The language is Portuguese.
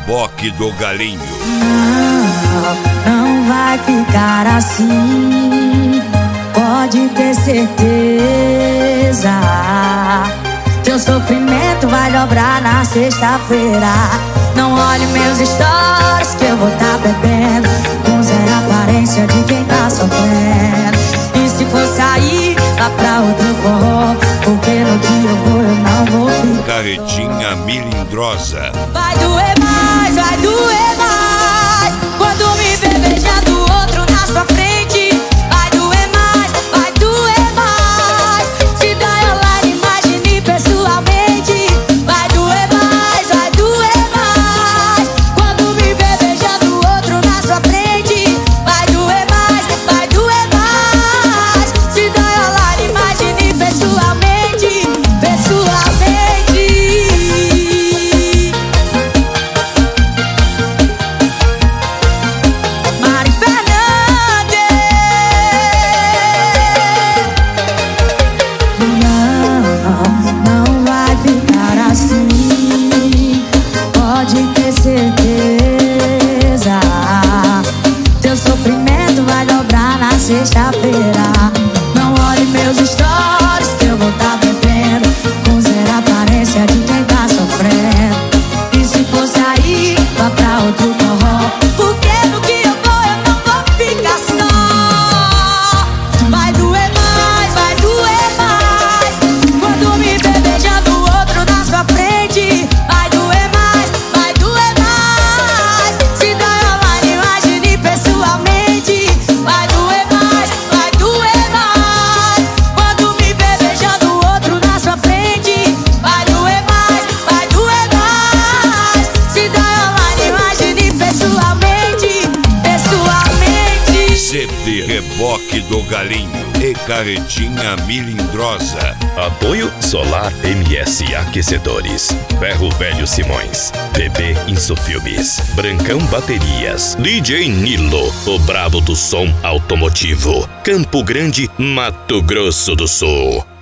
Reboque do Galinho. Não vai ficar assim, pode ter certeza. Teu sofrimento vai dobrar na sexta-feira. Não olhe meus stories que eu vou tá bebendo, com zero aparência de quem tá sofrendo. E se for sair, vá pra outro forró, porque no que eu vou eu não vou ficar. Carretinha melindrosa. Vai doer mais, vai doer mais, quando me ver beijando outro na sua frente. Vai doer mais, vai doer mais, se dá online, imagine pessoalmente. Vai doer mais, quando me ver beijando outro na sua frente. Vai doer mais, se dá online, imagine pessoalmente. Mari Fernandes. Não vai ficar assim, pode ter certeza. Teu sofrimento vai dobrar na sexta-feira. Não olhe meus stories que eu vou tá bebendo, com zero aparência de quem tá sofrendo. E se for sair, vá pra outro forró, porque no que eu vou não vou ficar só. Vai doer mais, quando me ver beijando outro na sua frente. Vai doer mais, se dá online, imagine pessoalmente. Vai doer mais, quando me ver beijando outro na sua frente. Vai doer mais, se dá online, imagine pessoalmente. CD Reboque do Galinho e Carretinha melindrosa. Apoio Solar MS Aquecedores, Ferro Velho Simões, BB Insufilmes, Brancão Baterias, DJ Nilo, o brabo do som automotivo, Campo Grande, Mato Grosso do Sul.